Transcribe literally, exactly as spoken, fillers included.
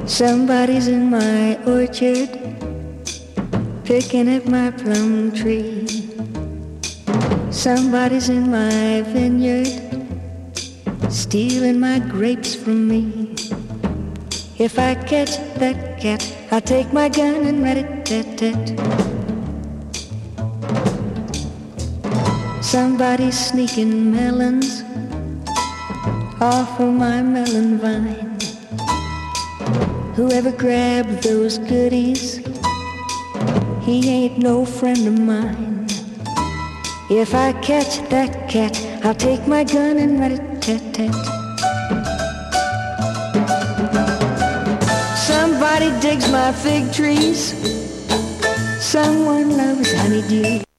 Somebody's in my orchard, picking at my plum tree. Somebody's in my vineyard, stealing my grapes from me. If I catch that cat, I'll take my gun and rat-a-tat-tat. Somebody's sneaking melons off of my melon vine. Whoever grabbed those goodies, he ain't no friend of mine. If I catch that cat, I'll take my gun and rat-a-tat-tat. Somebody digs my fig trees, someone loves honeydew.